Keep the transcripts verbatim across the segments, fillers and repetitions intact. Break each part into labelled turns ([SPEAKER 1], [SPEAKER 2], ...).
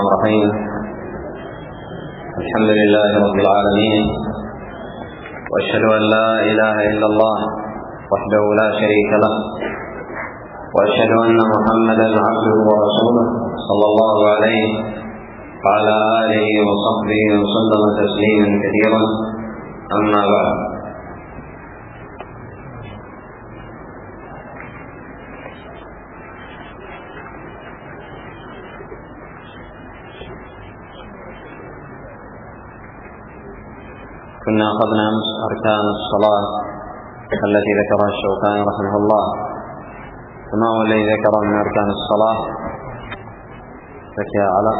[SPEAKER 1] الرحيم. الحمد لله رب العالمين، وأشهد أن لا إله إلا الله وحده لا شريك له، وأشهد أن محمدا عبده ورسوله صلى الله عليه وعلى آله وصحبه وسلم تسليما كثيرا. أما بعد، كنا أخذنا أمس أركان الصلاة التي ذكرها الشوكاني رحمه الله. فما هو الذي ذكر من أركان الصلاة؟ فكي على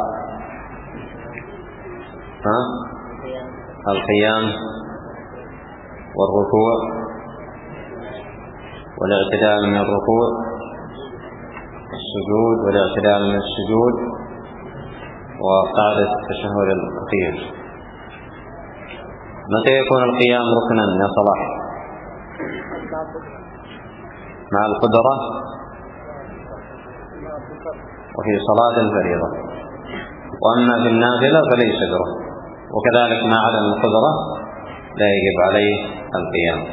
[SPEAKER 1] ها؟ القيام والركوع والاعتدال من الركوع، السجود والاعتدال من السجود، وقاعدة التشهد الأخير. متى يكون القيام ركنا يا صلاح؟ مع القدرة وفي صلاة الفريضة، وأما في النافلة فليس بركن، وكذلك مع عدم القدرة لا يجب عليه القيام.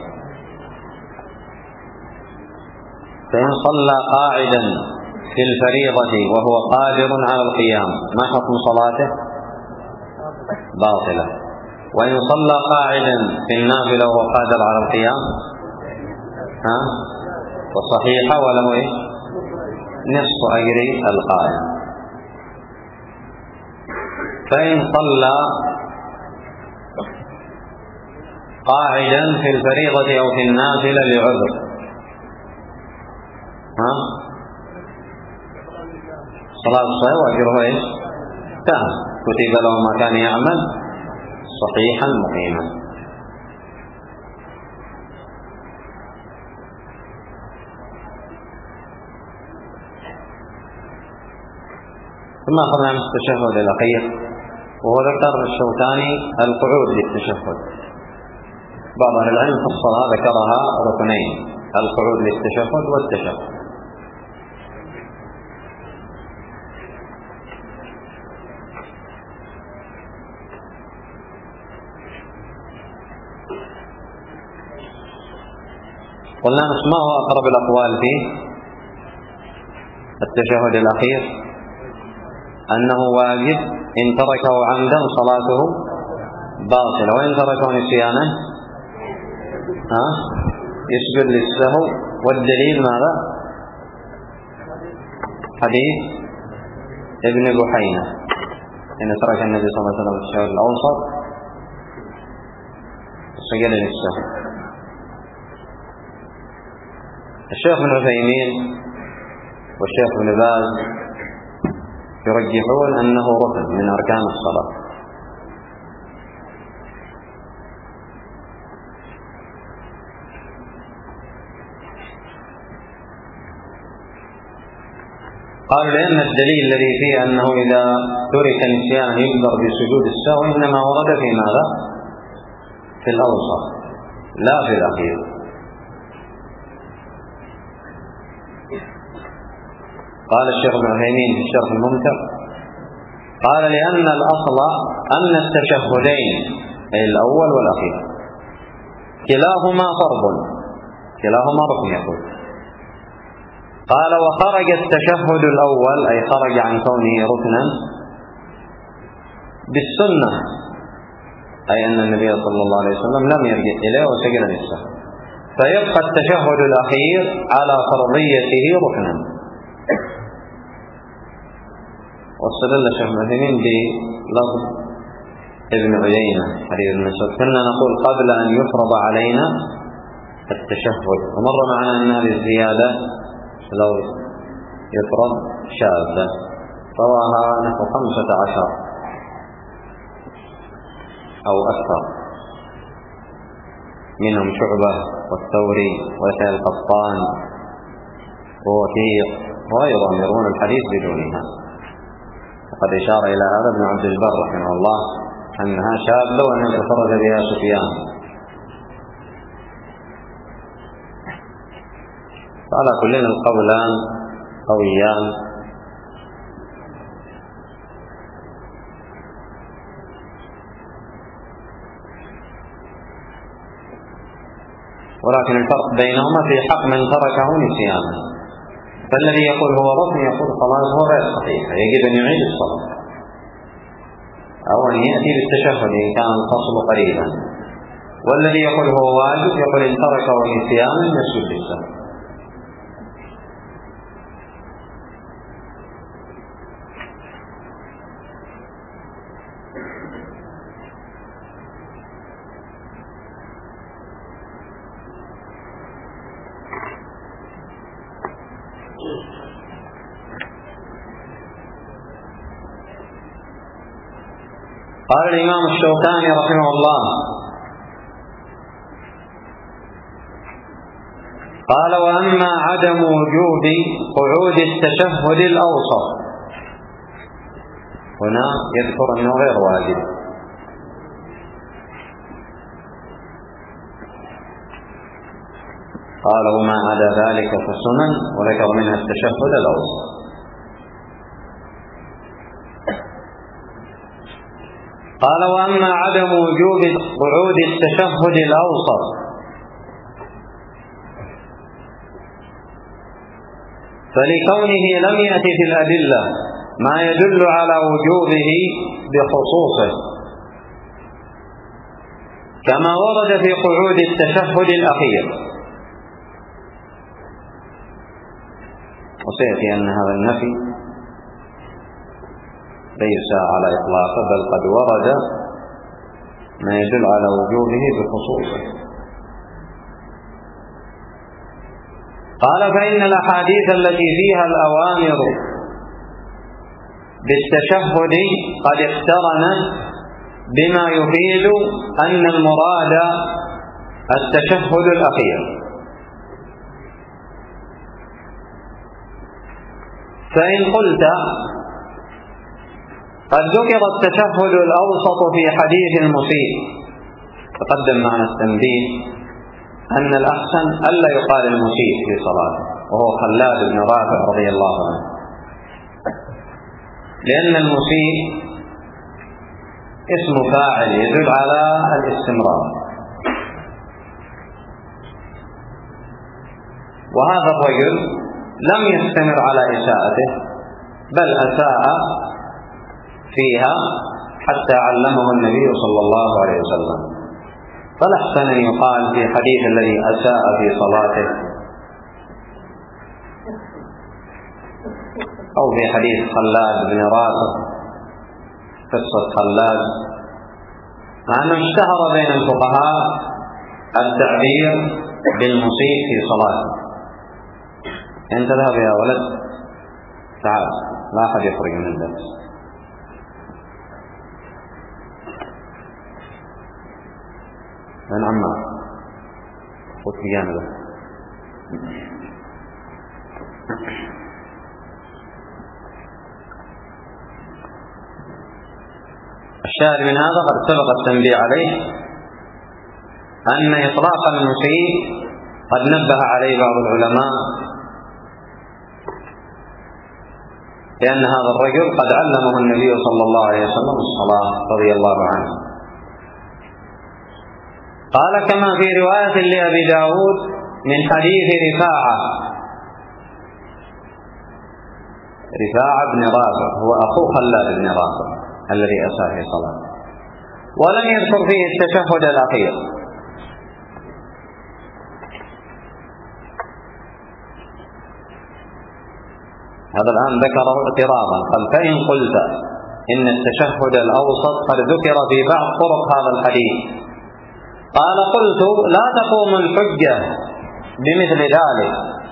[SPEAKER 1] فإن صلى قاعدا في الفريضة وهو قادر على القيام، ما حكم صلاته؟ باطلة. وإن صلى قاعدا في النافلة وهو قادر على القيام ها فصحيحة، وله إيه؟ نصف أجر القائم. فإن صلى قاعدا في الفريضة أو في النافلة لعذر ها صلاة الصلاة وأجره إيه؟ تام، كتب له ما كان يعمل صحيحا مقيما. ثم أخذنا من التشهد الأخير، وهو ذكر الشوكاني القعود للتشهد. بعض أهل العلم فصلها ذكرها ركنين: القعود للتشهد والتشهد. قلنا ما هو أقرب الأقوال فيه التشهد الأخير؟ أنه واجب، إن تركه عمدا صلاته باطلة، وإن تركه نسيانا ها يسجد للسهو. والدليل ماذا؟ حديث ابن بحينة إن ترك النبي صلى الله عليه وسلم التشهد الأوسط سجد للسهو. الشيخ ابن عثيمين والشيخ ابن باز يرجحون أنه ركن من أركان الصلاة. قالوا لأن الدليل الذي فيه أنه إذا ترك نسيان يجبر بسجود السهو إنما ورد في ماذا؟ في الأوسط لا في الأخير. قال الشيخ ابن عثيمين في الشرح الممتع، قال لأن الأصل أن التشهدين أي الأول والأخير كلاهما فرض، كلاهما ركن. يقول قال وخرج التشهد الأول أي خرج عن كونه ركنا بالسنة، أي أن النبي صلى الله عليه وسلم لم يرجع إليه وسجد للسهو، فيبقى التشهد الأخير على فرضيته ركنا. واستدل الشيخ ابن عثيمين بلفظ ابن عيينة حديث ابن مسعود: كنا نقول قبل أن يفرض علينا التشهد. ومر معنا أن هذه الزيادة لو يفرض شاذة، رواها نحو خمسة عشر أو أكثر، منهم شعبة والثوري ويحيى القطان ووكيع وغيرهم يروون الحديث بدونها. وقد إشار إلى هذا ابن عبد البر رحمه الله أنها شاذة وأن تفرد بها سفيان. فعلى كل القولان قويان. ولكن الفرق بينهما في حق من تركه نسيانا. فالذي يقول هو ركن يقول خلاص هو غير صحيح، يجب أن يعيد الصلاة أو أن يأتي بالتشهد إن كان الفصل قريبا. والذي يقول هو واجب يقول إن تركه نسيانا يسجد للسهو. قال الإمام الشوكاني رحمه الله: قال: وأما عدم وجوب قعود التشهد الأوسط، هنا يذكر أنه غير واجب. قال: وما عدا ذلك فسنن، وذكر منها التشهد الأوسط. قال: وأما عدم وجوب قعود التشهد الأوسط فلكونه لم يأتي في الأدلة ما يدل على وجوبه بخصوصه، كما ورد في قعود التشهد الأخير. وسيأتي أن هذا النفي ليس على إطلاقه، بل قد ورد ما يدل على وجوبه بخصوصه. قال: فإن الأحاديث التي فيها الأوامر بالتشهد قد اقترنت بما يفيد أن المراد التشهد الأخير، فإن قلت قد ذكر التشهد الأوسط في حديث المسيء، تقدم معنا التنبيه أن الأحسن ألا يقال المسيء في صلاته، وهو خلاد بن رافع رضي الله عنه، لأن المسيء اسم فاعل يدل على الاستمرار، وهذا الرجل لم يستمر على إساءته، بل أساء فيها حتى علمه النبي صلى الله عليه وسلم. فالأحسن أن يقال في حديث الذي أساء في صلاته، أو في حديث خلاد بن رافع، قصة خلاد، مع أنه اشتهر بين الفقهاء التعبير بالمسيء في صلاته. أنت ذهب يا ولد، تعال، لا أحد يخرج من الدرس. من عمار خذ في جانبه. الشاهد من هذا قد سبق التنبيه عليه أن إطلاق المسيء قد نبه عليه بعض العلماء، لأن هذا الرجل قد علمه النبي صلى الله عليه وسلم الصلاة رضي الله عنه. قال: كما في رواية لأبي داود من حديث رفاعة رفاعة بن رافع، هو أخو خلاد بن رافع الذي أساء في صلاته، ولم يذكر فيه التشهد الأخير. هذا الآن ذكره اعتراضا، قال: فإن قلت إن التشهد الأوسط قد ذكر في بعض طرق هذا الحديث، قال: قلت: لا تقوم الحجة بمثل ذلك،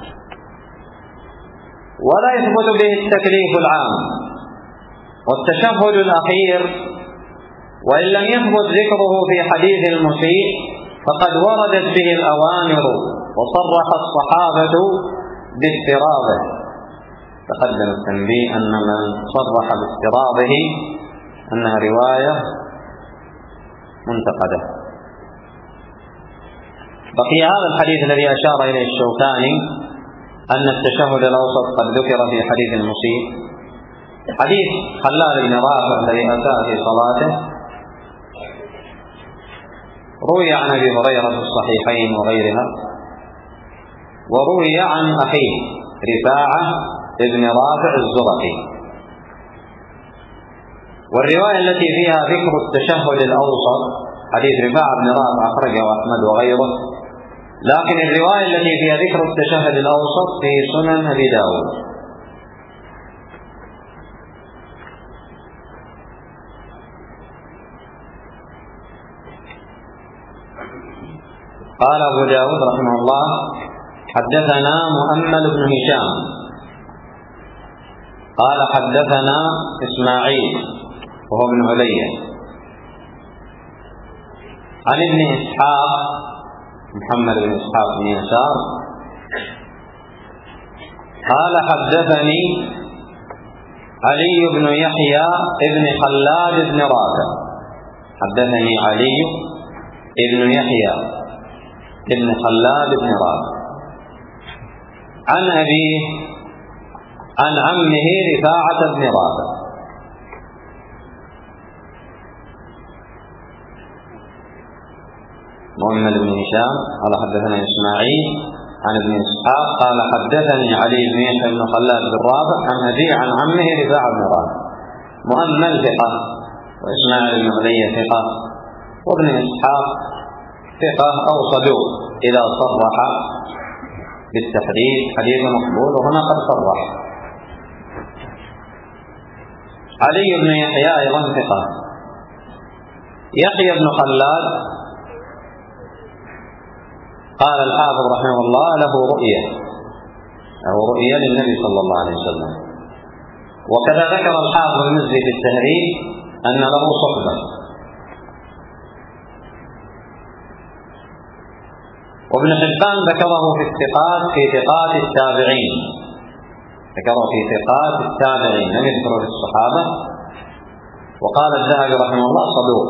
[SPEAKER 1] ولا يثبت به التكليف العام. والتشهد الأخير وإن لم يثبت ذكره في حديث المسيء فقد وردت به الأوامر وصرح الصحابة بافتراضه. تقدم التنبيه أن من صرح بافتراضه أنها رواية منتقدة. بقي هذا الحديث الذي أشار إليه الشوكاني أن التشهد الأوسط قد ذكر في حديث المسيء، حديث خلاد بن رافع الذي أساء في صلاته روي عن أبي هريرة في الصحيحين وغيرها وروي عن أخيه رفاعة ابن رافع الزرقي. والرواية التي فيها ذكر التشهد الأوسط حديث رفاعة بن رافع أخرجه أحمد وغيره، لكن الرواية التي فيها ذكر التشهد الأوسط في سنن أبي داود. قال أبو داود رحمه الله: حدثنا مؤمل بن هشام قال حدثنا إسماعيل وهو ابن علية عن ابن إسحاق محمد بن إسحاق بن يسار قال حدثني علي بن يحيى ابن خلاد بن رافع. حدثني علي بن يحيى ابن خلاد بن رافع عن أبيه عن عمه رفاعة بن رافع. مؤمل بن هشام قال حدثنا إسماعيل عن ابن إسحاق قال حدثني علي بن يحيى بن خلاد بن رافع عن أبيه عن عمه رفاعة بن رافع. مؤمل ثقة، وإسماعيل بن علي ثقة، وابن إسحاق ثقة أو صدوق إذا صرح بالتحديث حديث مقبول، وهنا قد صرح. علي بن يحيى أيضا ثقة. يحيى بن خلاد قال الحافظ رحمه الله له رؤية أو رؤية للنبي صلى الله عليه وسلم. وكذا ذكر الحافظ المزي في التهريب أن له صحبة. وابن حبان ذكره في الثقات في ثقات التابعين، ذكره في ثقات التابعين لم يذكره في الصحابة. وقال الذهبي رحمه الله صدوق.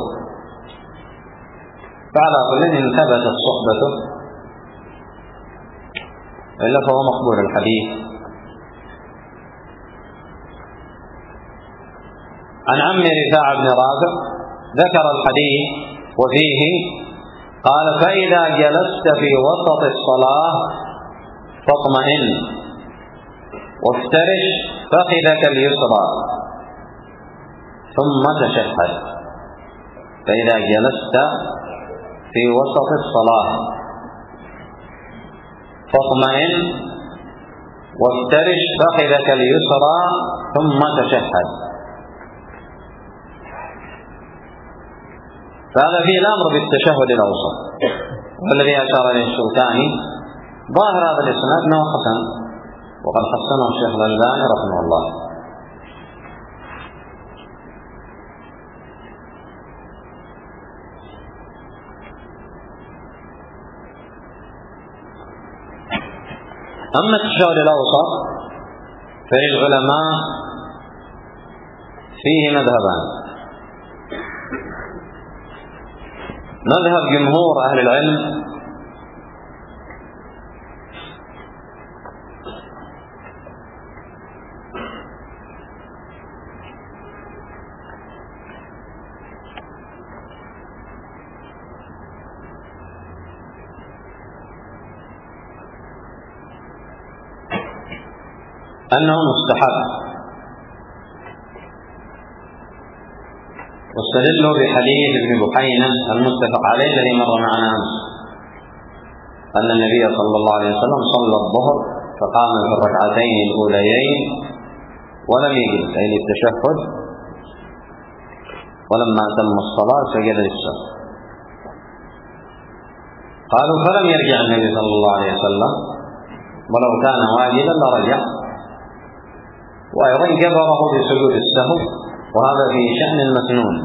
[SPEAKER 1] فعلى كل إن ثبتت صحبته إلا فهو مقبول الحديث. عن عم رفاعة بن رافع ذكر الحديث وفيه قال: فإذا جلست في وسط الصلاة فاطمئن وافترش فخذك اليسرى ثم تشهد. فإذا جلست في وسط الصلاة فاطمئن وافترش فخذك اليسرى ثم تشهد. فهذا فيه الأمر بالتشهد الأوسط، والذي أشار إليه الشوكاني ظاهر هذا الإسناد أنه حسن، وقد حسنه الشيخ الألباني رحمه الله. أما التشهد الأوسط فللعلماء فيه مذهبان: مذهب جمهور أهل العلم أنه مستحب، واستدلوا بحديث ابن بحينة المتفق عليه الذي مر معنا أمس، أن النبي صلى الله عليه وسلم صلى الظهر فقام في الركعتين الأوليين ولم يجلس أي للتشهد، ولما تم الصلاة سجد للسهو. قالوا: فلم يرجع النبي صلى الله عليه وسلم، ولو كان واجبا لرجع، وأيضا جبره بسجود السهو، وهذا في شأن المسنون.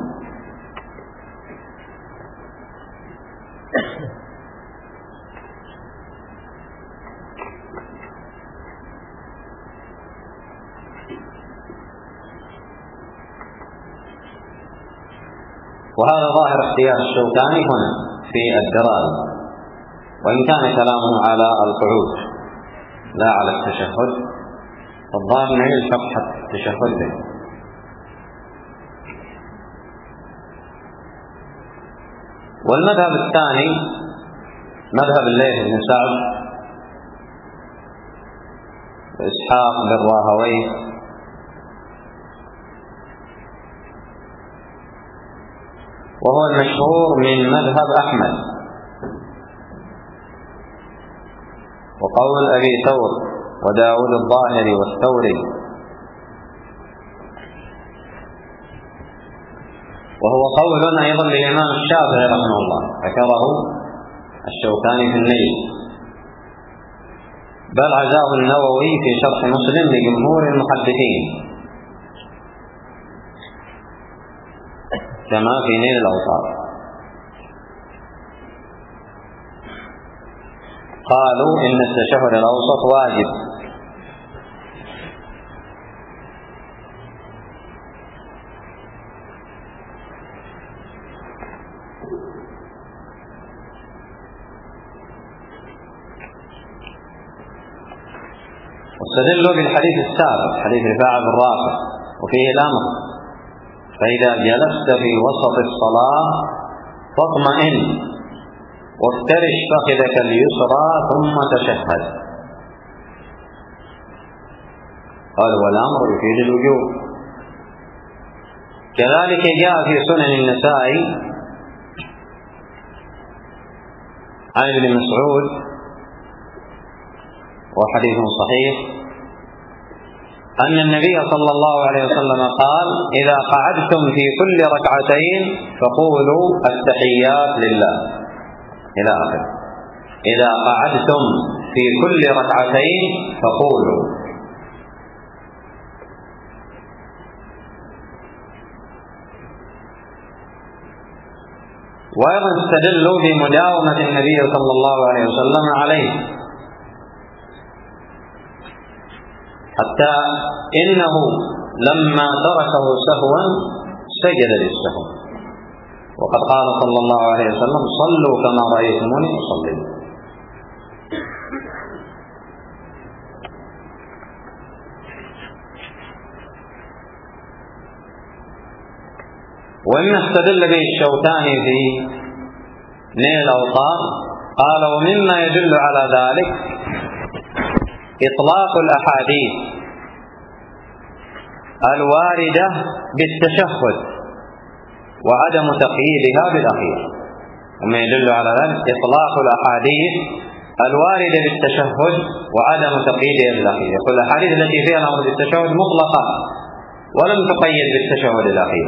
[SPEAKER 1] وهذا ظاهر اختيار الشوكاني هنا في الدرال، وإن كان كلامه على القعود لا على التشهد، فالظاهر أنه يلحق حتى التشهد به. والمذهب الثاني مذهب الليث بن سعد وإسحاق بن راهويه، وهو المشهور من مذهب أحمد، وقول أبي ثور وداود الظاهري والثوري، وهو قول أيضا للإمام الشافعي رحمه الله، ذكره الشوكاني في النيل، بل عزاه النووي في شرح مسلم لجمهور المحدثين كما في نيل الأوطار. قالوا إن التشهد الأوسط واجب، واستدلوا بالحديث السابق حديث رفاعة بن رافع وفيه الأمر: فإذا جلست في وسط الصلاة فاطمئن وافترش فخذك اليسرى ثم تشهد. قال والأمر يفيد الوجوب. كذلك جاء في سنن النسائي عن ابن مسعود وحديث صحيح أن النبي صلى الله عليه وسلم قال: إذا قعدتم في كل ركعتين فقولوا التحيات لله إلى آخره. إذا قعدتم في كل ركعتين فقولوا. وأيضا استدلوا بمداومة النبي صلى الله عليه وسلم عليه، حتى إنه لما تركه سهوا سجد للسهو، وقد قال صلى الله عليه وسلم: صلوا كما رأيتموني أصلي. وإن استدل به الشوكاني في نيل الأوطار قال: ومما يدل على ذلك إطلاق الأحاديث الواردة بالتشهد وعدم تقييدها بالأخير. وما يدل على ذلك إطلاق الأحاديث الواردة بالتشهد وعدم تقييدها بالأخير. يقول الأحاديث التي فيها الأمر بالتشهد مطلقة ولم تقيد بالتشهد الأخير.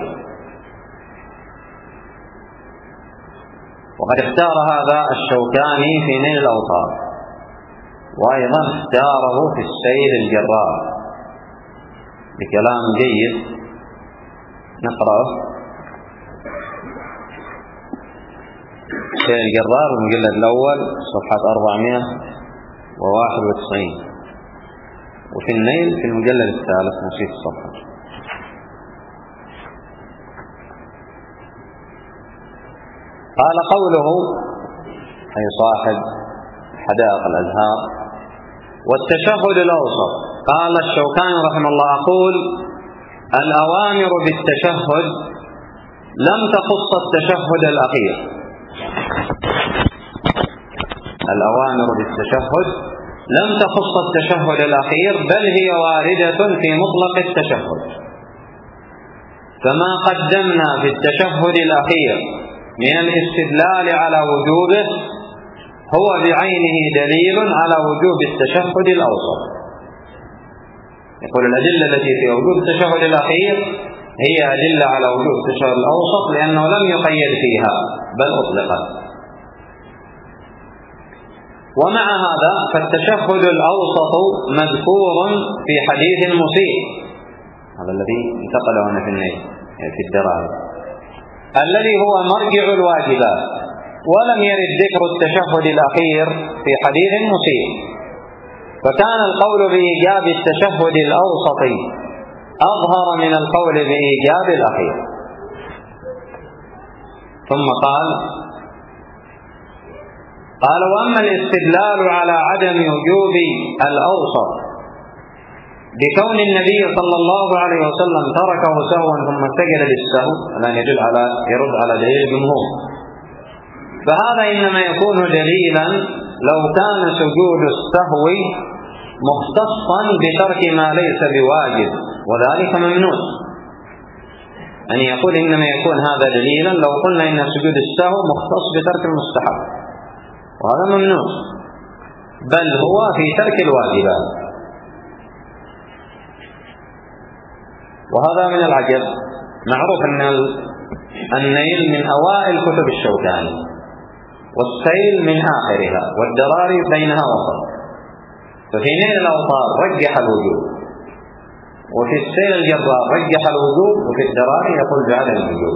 [SPEAKER 1] وقد اختار هذا الشوكاني في نيل الأوطار، وأيضا اختاره في السيل الجرار بكلام جيد نقرأه. السيل الجرار المجلد الأول صفحة أربعمائة وواحد وتسعين، وفي النيل في المجلد الثالث نصيف الصفحة. قال قوله أي صاحب حدائق الأزهار: والتشهد الأوسط. قال الشوكاني رحمه الله: أقول الأوامر بالتشهد لم تخص التشهد الأخير. الأوامر بالتشهد لم تخص التشهد الأخير، بل هي واردة في مطلق التشهد. فما قدمنا في التشهد الأخير من الاستدلال على وجوبه هو بعينه دليل على وجوب التشهد الأوسط. يقول الأدلة التي في وجوب التشهد الأخير هي أدلة على وجوب التشهد الأوسط، لأنه لم يقيد فيها بل أطلقت. ومع هذا فالتشهد الأوسط مذكور في حديث المسيء، هذا الذي انتقله هنا في النيل في الدراهم، الذي هو مرجع الواجبات، ولم يرد ذكر التشهد الأخير في حديث المسيء، فكان القول بإيجاب التشهد الأوسط أظهر من القول بإيجاب الأخير. ثم قال قال وأما الاستدلال على عدم وجوب الأوسط بكون النبي صلى الله عليه وسلم تركه سهوا ثم سجد للسهو، الآن يدل على يرد على دليل الجمهور، فهذا إنما يكون دليلا لو كان سجود السهو مختصا بترك ما ليس بواجب، وذلك ممنوع. أن يقول إنما يكون هذا دليلا لو قلنا إن سجود السهو مختص بترك المستحب، وهذا ممنوع، بل هو في ترك الواجبات. وهذا من العجب. معروف أن النيل من أوائل كتب الشوكاني، والسيل من آخرها، والدراري بينها وسط. ففي نيل الأوطار رجح الوجوب، وفي السيل الجرار رجح الوجوب، وفي الدراري يقول بعدم الوجوب.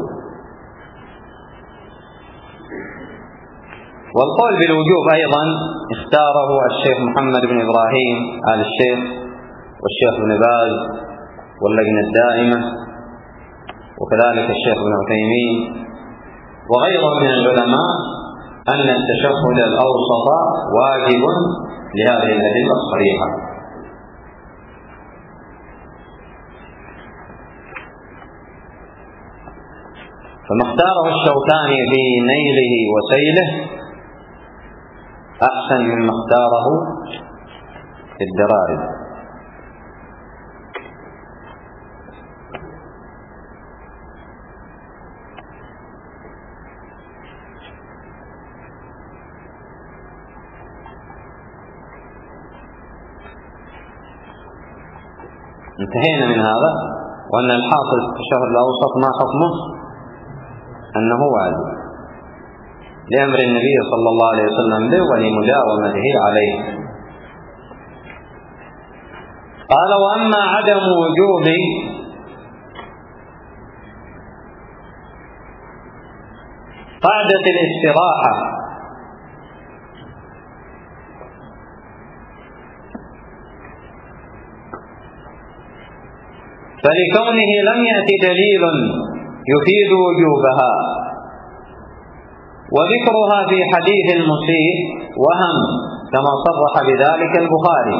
[SPEAKER 1] والقول بالوجوب أيضا اختاره الشيخ محمد بن إبراهيم آل الشيخ، والشيخ ابن باز، واللجنة الدائمة، وكذلك الشيخ ابن عثيمين وغيرهم من العلماء، أن التشهد الأوسط واجب لهذه الأدلة الصريحة. فما اختاره الشوكاني في نيله وسيله أحسن مما اختاره في الدراري. انتهينا من هذا، وأن الحاصل في التشهد الأوسط ما حكمه؟ أنه واجب لأمر النبي صلى الله عليه وسلم به ولمداومته عليه. قال: وأما عدم وجوب قعدة الاستراحة فلكونه لم يأت دليل يفيد وجوبها، وذكرها في حديث المسيء وهم، كما صرح بذلك البخاري.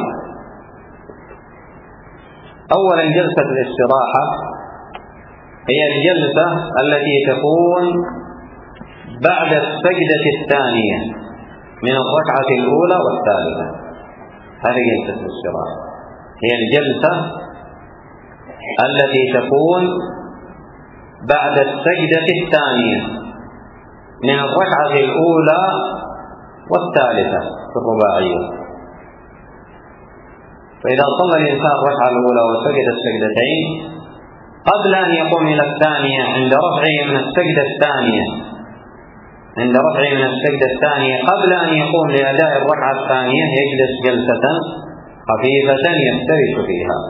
[SPEAKER 1] أولا، جلسة الاستراحة هي الجلسة التي تكون بعد السجدة الثانية من الركعة الأولى والثالثة. هذه جلسة الاستراحة، هي الجلسة التي تكون بعد السجدة الثانية من الركعة الأولى والثالثة في الرباعية. فإذا صلى الإنسان الركعة الأولى وسجد السجدتين قبل أن يقوم إلى الثانية، عند رفعه من السجدة الثانية عند رفعه من السجدة الثانية قبل أن يقوم لأداء الركعة الثانية يجلس جلسة خفيفة يفترش فيها.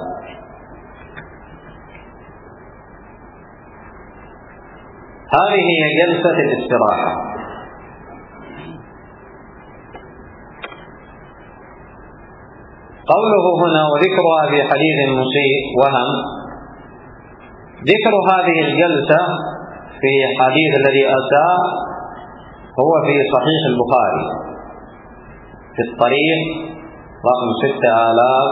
[SPEAKER 1] هذه هي جلسة الاستراحة. قوله هنا وذكرها في حديث المسيء وهم، ذكر هذه الجلسة في حديث الذي أساء هو في صحيح البخاري في الطريق رقم ستة آلاف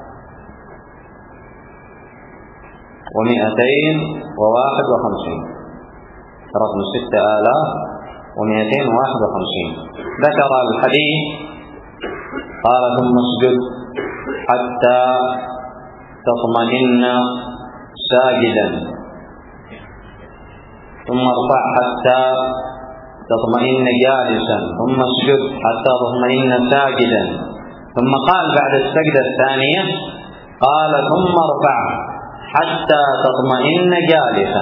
[SPEAKER 1] ومئتين وواحد وخمسين رقم ستة آلاف ومئتين وواحد وخمسين. ذكر الحديث قال: ثم اسجد حتى تطمئن ساجدا، ثم ارفع حتى تطمئن جالسا، ثم اسجد حتى تطمئن ساجدا. ثم قال بعد السجدة الثانية قال: ثم ارفع حتى تطمئن جالسا،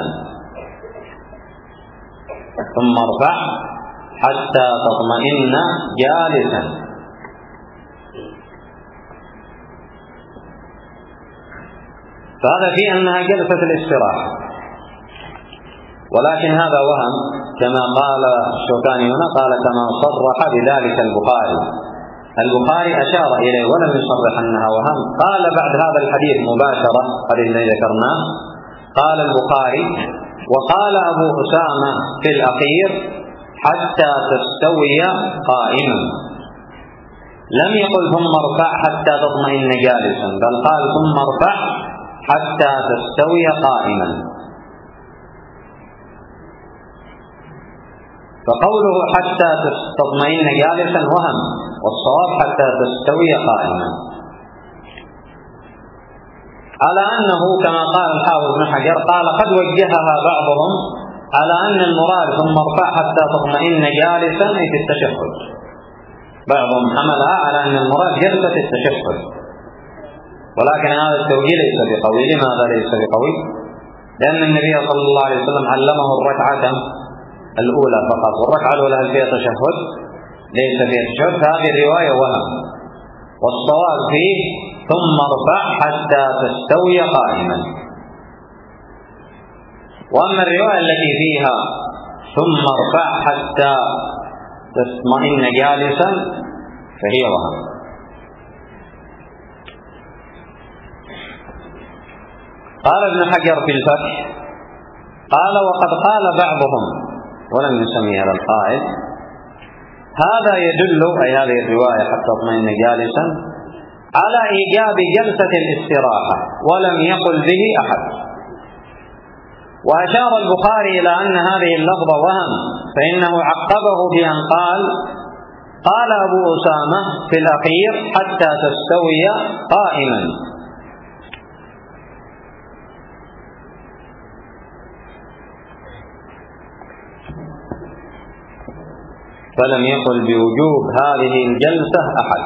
[SPEAKER 1] ثم ارفع حتى تطمئن جالسا. فهذا فيه أنها جلسة الاستراحة، ولكن هذا وهم كما قال الشوكاني هنا، قال كما صرح بذلك البخاري. البخاري أشار إليه ولم يصرح أنها وهم. قال بعد هذا الحديث مباشرة، الذي ذكرناه، قال البخاري: وقال أبو أسامة في الأخير: حتى تستوي قائما. لم يقل ثم ارفع حتى تطمئن جالسا، بل قال ثم ارفع حتى تستوي قائما. فقوله حتى تطمئن جالسا وهم، والصواب حتى تستوي قائما. على أنه كما قال الحافظ بن حجر قال قد وجهها بعضهم على أن المراد ثم ارفع حتى تطمئن جالسا في التشهد، بعضهم حملها على أن المراد جلسة التشهد، ولكن هذا التوجيه ليس بقوي. لماذا ليس بقوي؟ لأن النبي صلى الله عليه وسلم علمه الركعة الأولى فقط، والركعة الأولى هل فيها تشهد؟ ليس فيها تشهد، فهذه الرواية وهم، والصواب فيه ثم ارفع حتى تستوي قائما. وأما الرواية التي فيها ثم ارفع حتى تطمئن جالسا فهي وهم. قال ابن حجر في الفتح قال وقد قال بعضهم ولم يسمي هذا القائل هذا يدل أي هذه الرواية حتى تطمئن جالسا على إيجاب جلسة الاستراحة ولم يقل به أحد. وأشار البخاري إلى أن هذه اللفظة وهم، فإنه عقبه بأن قال قال أبو أسامة في الأخير حتى تستوي قائما. فلم يقل بوجوب هذه الجلسة أحد.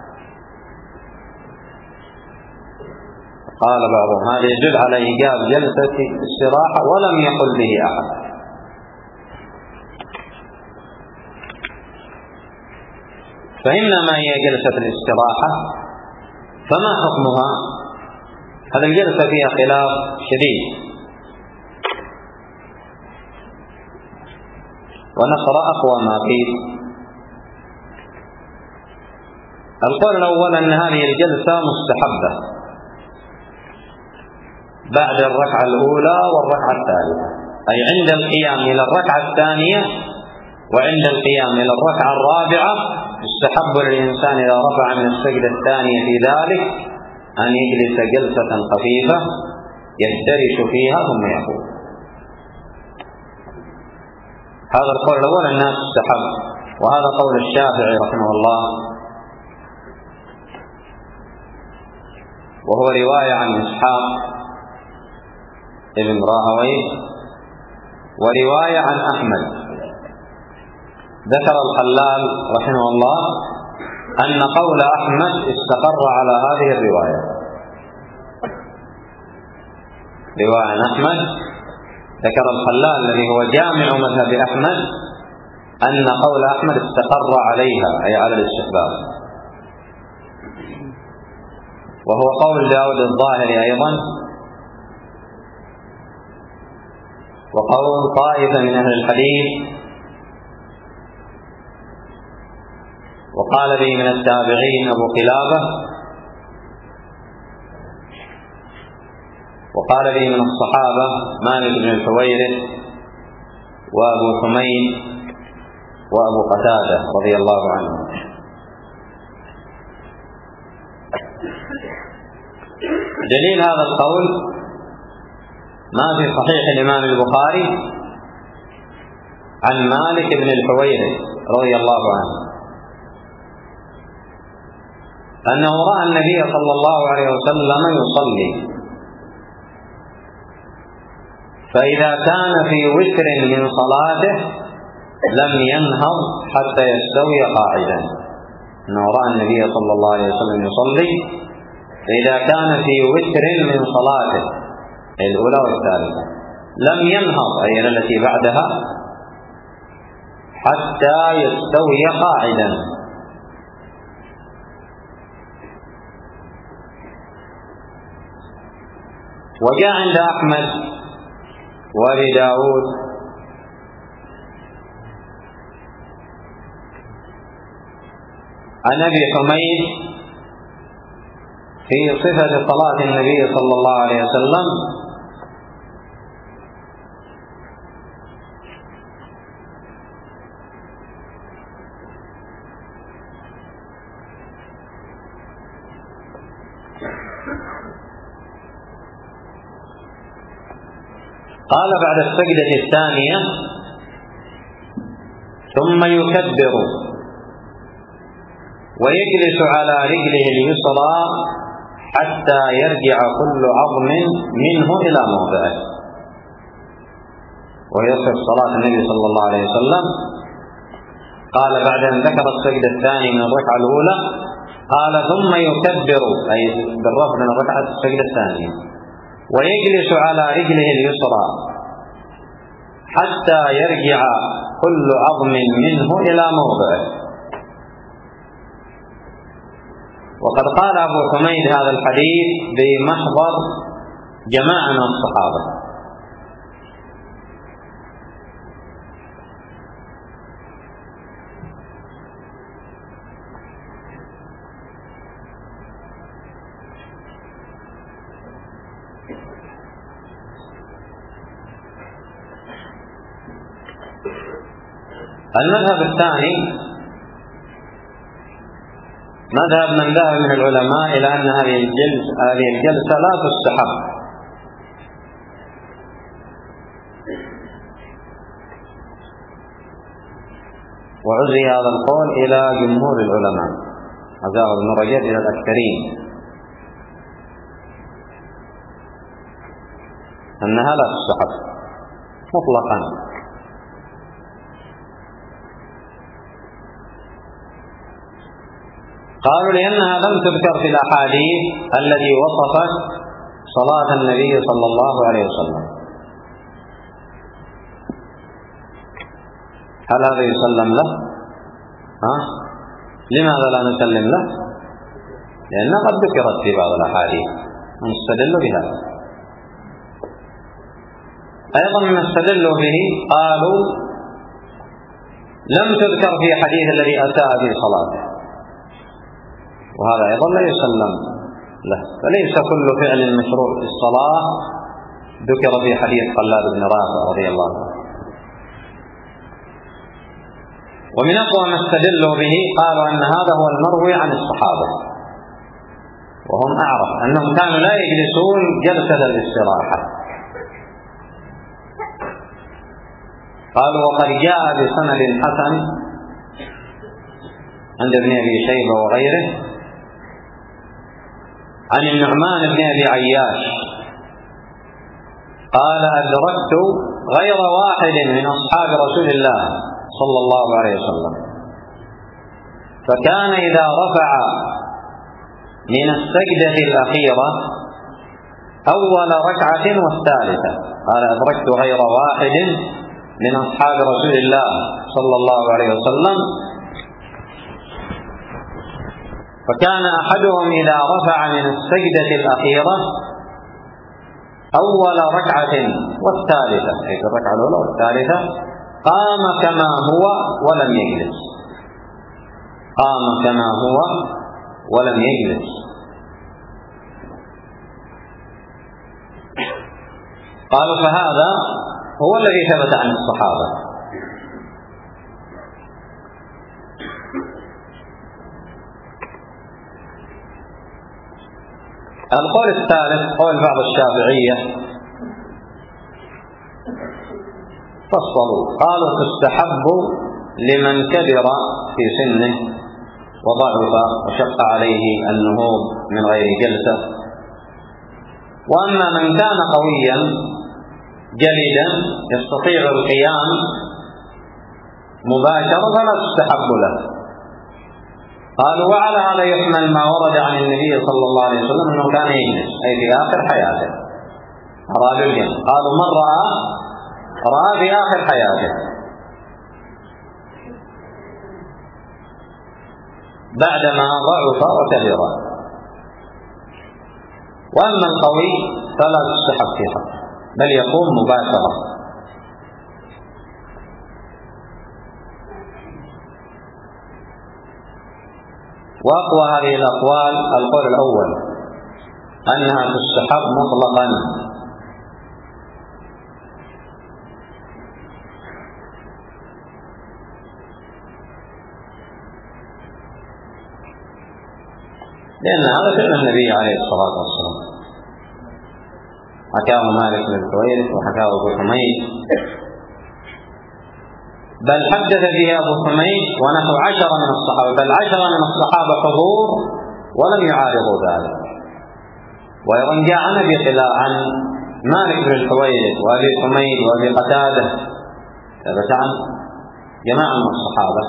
[SPEAKER 1] قال بعضهم هذا يدل على إيجاب جلسة استراحة ولم يقل به أحد. فإما ما هي جلسة الاستراحة فما حكمها؟ هذه الجلسة فيها خلاف شديد، ونقرأ أقوى ما فيه. القول الأول أن هذه الجلسة مستحبة بعد الركعة الأولى والركعة الثالثة، أي عند القيام إلى الركعة الثانية وعند القيام إلى الركعة الرابعة يستحب للإنسان إذا رفع من السجدة الثانية في ذلك أن يجلس جلسة خفيفة يفترش فيها ثم يقوم. هذا القول الأول الناس تستحب، وهذا قول الشافعي رحمه الله، وهو رواية عن إسحاق ابن راهويه ورواية عن أحمد. ذكر الخلال رحمه الله أن قول أحمد استقر على هذه الرواية، رواية عن أحمد ذكر الخلال الذي هو جامع مذهب أحمد أن قول أحمد استقر عليها أي على الاستحباب، وهو قول داود الظاهري أيضا، وقول طائفة من أهل الحديث، وقال به من التابعين أبو قلابة، وقال به من الصحابة مالك بن الحويرث وأبو حميد وأبو قتادة رضي الله عنهم. دليل هذا القول ما في صحيح الإمام البخاري عن مالك بن الحويرث رضي الله عنه أنه رأى النبي صلى الله عليه وسلم يصلي، فإذا كان في وتر من صلاته لم ينهض حتى يستوي قاعدا. أنه رأى النبي صلى الله عليه وسلم يصلي فإذا كان في وتر من صلاته الأولى والثالثة لم ينهض أي التي بعدها حتى يستوي قاعدا. وجاء عند أحمد وابي داود عن أبي حميد في صفة صلاة النبي صلى الله عليه وسلم قال بعد السجدة الثانية ثم يكبر ويجلس على رجله اليسرى حتى يرجع كل عظم منه إلى موضعه. ويصف صلاة النبي صلى الله عليه وسلم قال بعد أن ذكر السجدة الثانية من الركعة الأولى قال ثم يكبر، أي بالرفع من الركعة السجدة الثانية، ويجلس على رجله اليسرى حتى يرجع كل عظم منه إلى موضعه. وقد قال أبو حميد هذا الحديث بمحضر جماعة من الصحابة. المذهب الثاني مذهب من ذهب من العلماء إلى أن هذه الجلسة هذه الجلسة لا تستحب، وعزي هذا القول إلى جمهور العلماء، عزاه ابن رجب إلى الأكثرين أنها لا تستحب مطلقا. قالوا لأنها لم تذكر في الأحاديث التي وصفت صلاة النبي صلى الله عليه وسلم. هل هذا يسلم له؟ ها؟ لماذا لا نسلم له؟ لأن قد ذكرت في بعض الأحاديث ونستدل بها. أيضا نستدل به قالوا لم تذكر في حديث الذي أتى في صلاته، وهذا أيضا لا يسلم له. فليس كل فعل مشروع في الصلاة ذكر في حديث خلاد بن رافع رضي الله عنه. ومن أقوى ما استدلوا به قالوا أن هذا هو المروي عن الصحابة، وهم أعرف أنهم كانوا لا يجلسون جلسة الاستراحة. قالوا وقد جاء بسند حسن عند ابن أبي شيبة وغيره عن النعمان بن أبي عياش قال أدركت غير واحد من أصحاب رسول الله صلى الله عليه وسلم فكان إذا رفع من السجدة الأخيرة أول ركعة والثالثة، قال أدركت غير واحد من أصحاب رسول الله صلى الله عليه وسلم فكان أحدهم إذا رفع من السجدة الأخيرة أول ركعة والثالثة، أي الركعة الأولى والثالثة، قام كما هو ولم يجلس، قام كما هو ولم يجلس. قالوا فهذا هو الذي ثبت عن الصحابة. القول الثالث قول بعض الشافعية فصلوا، قالوا تستحب لمن كبر في سنه وضعف وشق عليه النهوض من غير جلسة، وأما من كان قويا جلدا يستطيع القيام مباشرة فلا تستحب له. قالوا وعلى هذا يحمل ما ورد عن النبي صلى الله عليه وسلم أنه كان يجلس أي في آخر حياته، أراد الجنة. قالوا من رأى رأى في آخر حياته بعدما ضعف وكبر. وأما القوي فلا تستحب في حقه بل يقوم مباشرة. وأقوى هذه الأقوال القول الأول أنها تستحب مطلقا، لأن هذا فعل النبي عليه الصلاة والسلام، حكاه مالك بن الحويرث وحكاه أبو حميد، بل حدث به أبو حميد ونحو عشرة من الصحابة، بل عشرة من الصحابة حضور ولم يعارضوا ذلك. وأيضا جاء عن أبي قلابة عن مالك بن الحويرث وأبي حميد وأبي قتادة، ثبت عن جماعة من الصحابة.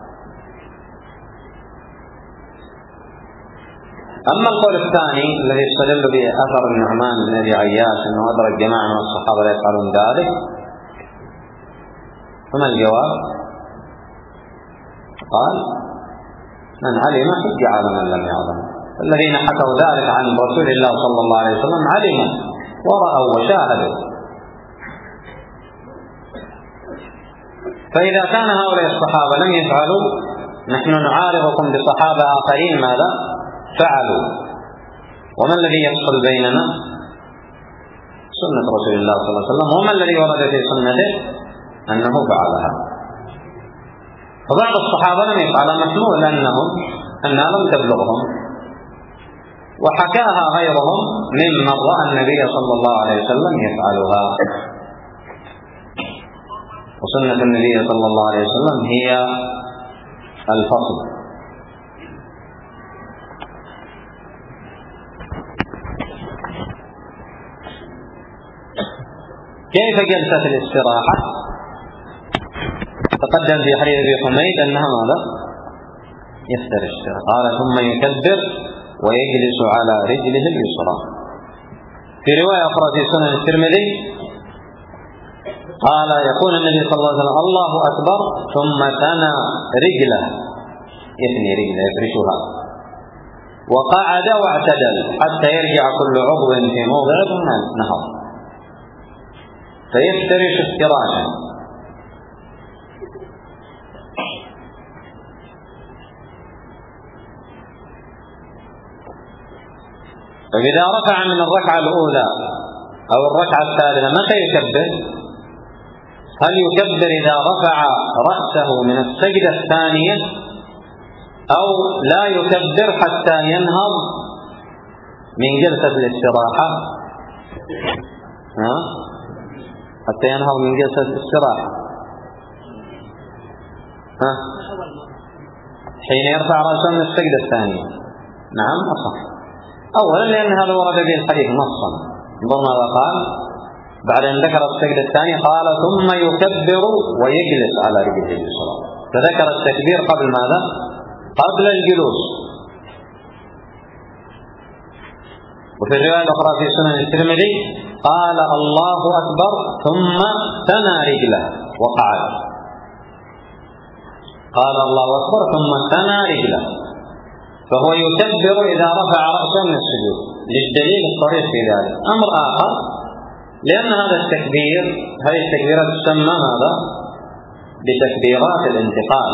[SPEAKER 1] أما القول الثاني الذي يستدل به أثر النعمان بن أبي عياش أنه أدرك جماعة من الصحابة لا يفعلون ذلك، فما الجواب؟ قال: من علم حج على من لم يعلم. الذين حكوا ذلك عن رسول الله صلى الله عليه وسلم علموا ورأوا وشاهدوا. فإذا كان هؤلاء الصحابة لم يفعلوا، نحن نعارضكم بصحابة آخرين ماذا فعلوا. وما الذي يفصل بيننا؟ سنة رسول الله صلى الله عليه وسلم. وما الذي ورد في سنته؟ أنه فعلها. فبعض الصحابة لم يفعل، محمول أنهم أنها لم تبلغهم، وحكاها غيرهم ممن رأى النبي صلى الله عليه وسلم يفعلها. وسنة النبي صلى الله عليه وسلم هي الفصل. كيف جلسة الاستراحة؟ تقدم في حديث أبي حميد أنها ماذا؟ يفترش، قال: ثم يكبر ويجلس على رجله اليسرى. في رواية أخرى في سنن الترمذي قال: يقول النبي صلى الله عليه وسلم: الله أكبر، ثم ثنى رجله، يثني رجله يفرشها، وقعد واعتدل حتى يرجع كل عضو في موضعه ثم نهض، فيفترش افتراشا. فإذا رفع من الركعة الأولى أو الركعة الثالثة متى يكبر؟ هل يكبر إذا رفع رأسه من السجدة الثانية، أو لا يكبر حتى ينهض من جلسة الاستراحة؟ ها؟ حتى ينهض من جلسة الاستراحة. ها؟ حين يرفع رأسه من السجدة الثانية. نعم أصح. أولا لأن هذا ورد به الحديث نصا. انظر ماذا قال بعد أن ذكر السجدة الثانية، قال: ثم يكبر ويجلس على رجله اليسرى. فذكر التكبير قبل ماذا؟ قبل الجلوس. وفي الرواية الأخرى في سنن الترمذي قال: الله أكبر، ثم ثنى رجله وقعد. قال: الله أكبر ثم ثنى رجله. فهو يكبر إذا رفع رأسه من السجود، للدليل الصريح في ذلك. أمر آخر، لأن هذا التكبير، هذه التكبيرات تسمى ماذا؟ بتكبيرات الانتقال،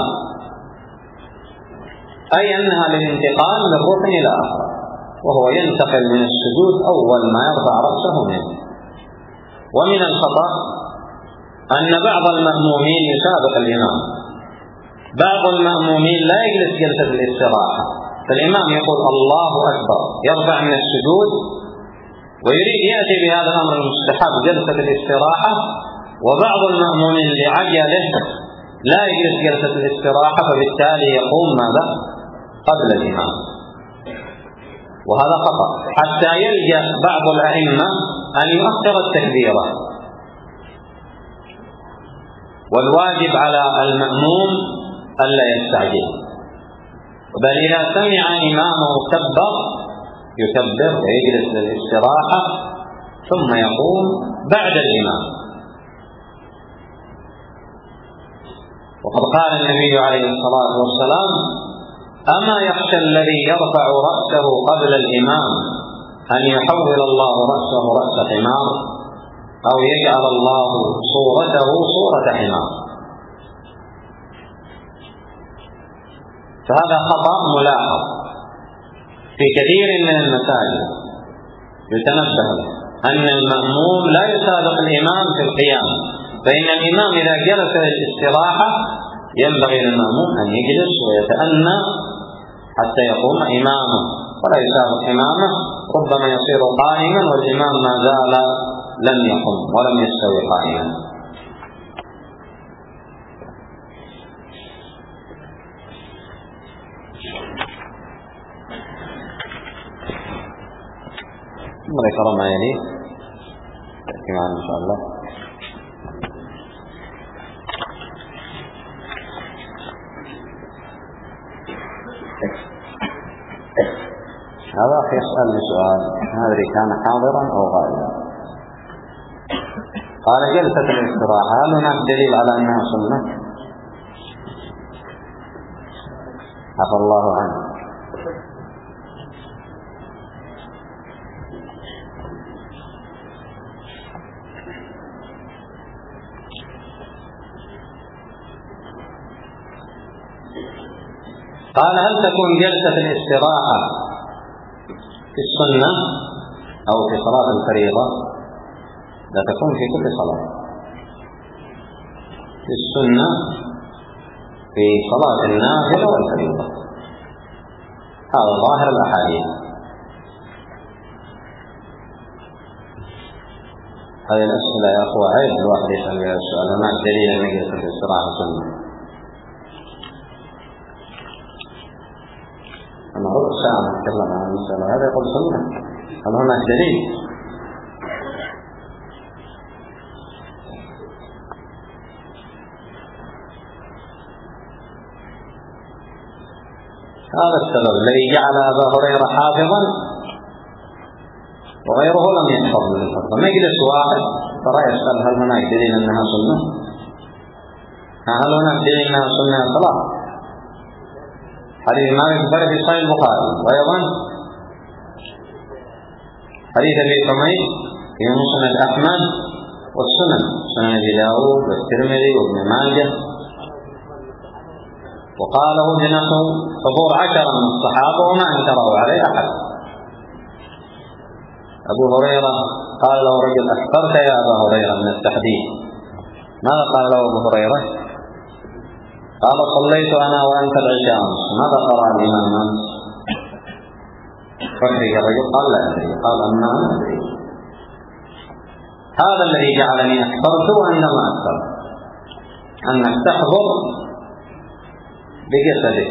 [SPEAKER 1] أي أنها للانتقال من ركن إلى آخر، وهو ينتقل من السجود أول ما يرفع رأسه منه. ومن الخطأ أن بعض المأمومين يسابق الإمام. بعض المأمومين لا يجلس جلسة الاستراحة، فالإمام يقول الله أكبر، يرفع من السجود ويريد يأتي بهذا الأمر المستحب جلسة الاستراحة، وبعض المأمومين لعجله لا يجلس جلسة الاستراحة، فبالتالي يقوم ماذا؟ قبل الإمام. وهذا خطأ، حتى يلجأ بعض الأئمة أن يؤخر التكبيرة. والواجب على المأموم ألا يستعجل، بل إذا سمع إمامه كبر يكبر ويجلس للاستراحة ثم يقوم بعد الإمام. وقد قال النبي عليه الصلاة والسلام: أما يخشى الذي يرفع رأسه قبل الإمام أن يحول الله رأسه رأس حمار، أو يجعل الله صورته صورة حمار. فهذا خطأ ملاحظ في كثير من المساجد، يتنبه له أن المأموم لا يسابق الإمام في القيام، فإن الإمام إذا جلس للاستراحة ينبغي للمأموم أن يجلس ويتأنى حتى يقوم إمامه، ولا يسابق إمامه، ربما يصير قائما والإمام ما زال لم يقم ولم يستوي قائما. ذكر ما يلي تأتي معنا إن شاء الله. هذا أخي يسأل بسؤال ما أدري كان حاضرا أو غائبا. قال جلسة الاستراحة هل هناك دليل على أنها سنة؟ عفى الله عنه. قال هل تكون جلسة الاستراحة في السنة أو في صلاة الفريضة؟ لا، تكون في كل صلاة. في السنة في صلاة النافلة والفريضة، هذا ظاهر الأحاديث. هذه الأسئلة يا أخوة عيب الواحد يسأل بها السؤال ما دليل أن جلسة الاستراحة سنة. أنا ربع ساعة نتكلم عن المسألة هذا يقول سنة، هل هناك دليل؟ هذا السبب الذي جعل أبا هريرة حافظا وغيره لم يحفظ من الفرض. ما يجلس واحد ترى يسأل هل هناك دليل أنها سنة؟ هل هناك دليل أنها سنة صلاة؟ حديث مالك بن في صحيح البخاري، وأيضا حديث أبي حميد في مسند أحمد والسنن، سنن أبي داود والترمذي وابن ماجه. وقاله جنة حضور عشرة من الصحابة وما أنكره عليه أحد. أبو هريرة قال له رجل أكثرت يا أبا هريرة من التحديث. ماذا قال له أبو هريرة؟ قال صليت أنا وأنت العشاء. ماذا قرأ الإمام أمس؟ فكرك الرجل قال لا أدري. قال أما أنا أدري. هذا الذي جعلني أكثرت وأنت ما أكثرت، أنك تحضر بجسدك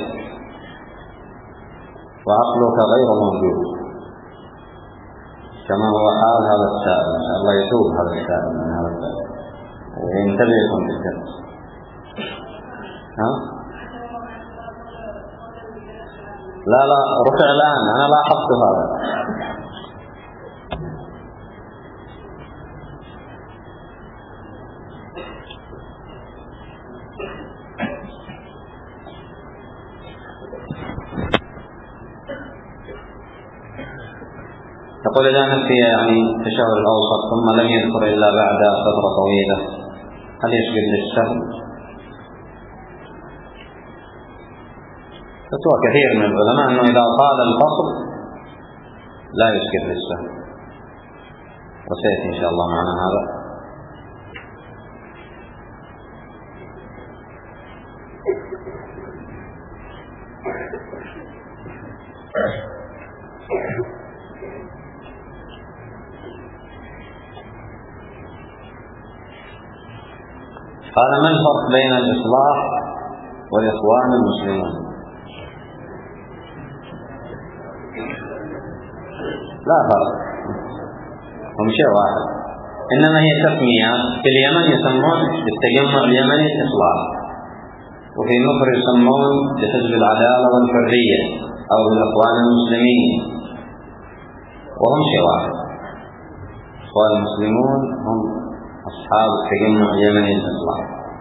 [SPEAKER 1] وعقلك غير موجود، كما هو حال هذا السائل. إن شاء الله يتوب هذا السائل من هذا السائل وينتبه لكم في الدرس. ها؟ لا لا رفع الآن، أنا لاحظت هذا. يقول إذا نسي يعني التشهد الأوسط ثم لم يذكر إلا بعد فترة طويلة هل يسجد للسهو؟ فتوى كثير من العلماء أنه إذا طال الفصل لا يسجد للسهو، وسيأتي إن شاء الله معنا هذا. قال ما الفرق بين الإصلاح والإخوان المسلمون؟ لا فرق، هم شيء واحد، إنما هي تسمية. في اليمن يسمون بالتجمع اليمني الإصلاح، وفي مصر يسمون بحزب العدالة والحرية أو بالإخوان المسلمين، وهم شيء واحد. الإخوان المسلمون هم أصحاب التجمع اليمني الإصلاح.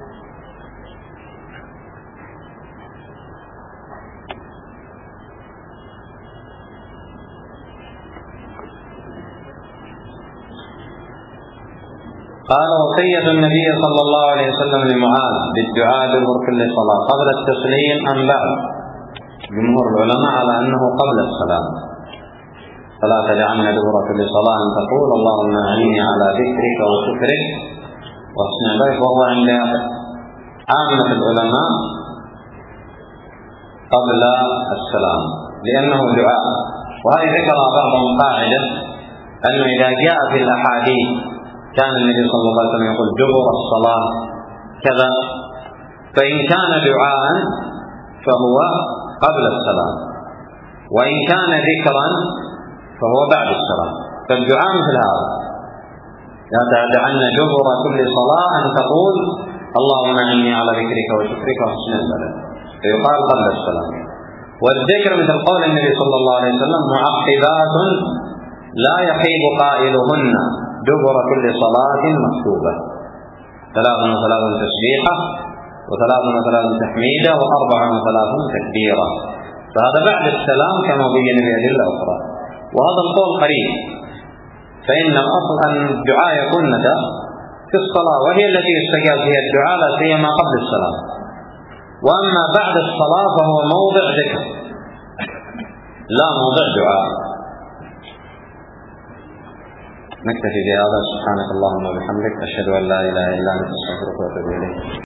[SPEAKER 1] قال وصية النبي صلى الله عليه وسلم لمعاذ بالدعاء دبر كل صلاة قبل التسليم أم بعد؟ جمهور العلماء على أنه قبل السلام. فلا تدعن دبر كل صلاة أن تقول اللهم أعني على ذكرك وشكرك وحسن عبادتك، وهو عند عامة العلماء قبل السلام لأنه دعاء. وهذه ذكر بعضهم قاعدة أنه إذا جاء في الأحاديث كان النبي صلى الله عليه وسلم يقول دبر الصلاة كذا، فإن كان دعاء فهو قبل السلام، وإن كان ذكرا فهو بعد السلام. فالدعاء مثل هذا: لا تدعن جبر كل صلاة أن تقول اللهم إني على ذكرك وشكرك وحسن عبادتك، فيقال قبل السلام. والذكر مثل قول النبي صلى الله عليه وسلم: معقبات لا يخيب قائلهن دبر كل صلاة مكتوبة، ثلاث وثلاث تسبيحة، وثلاث وثلاث تحميدة، وأربع وثلاث تكبيرة. فهذا بعد السلام كما بين بأدلة أخرى، وهذا القول قريب. فإن الأصل أن الدعاء يكون متى؟ في الصلاة، وهي التي يستجاب فيها الدعاء لا سيما قبل السلام. وأما بعد الصلاة فهو موضع ذكر لا موضع دعاء. نكتفي بهذا. سبحانك اللهم وبحمدك، أشهد أن لا إله إلا أنت، أستغفرك وأتوب إليك.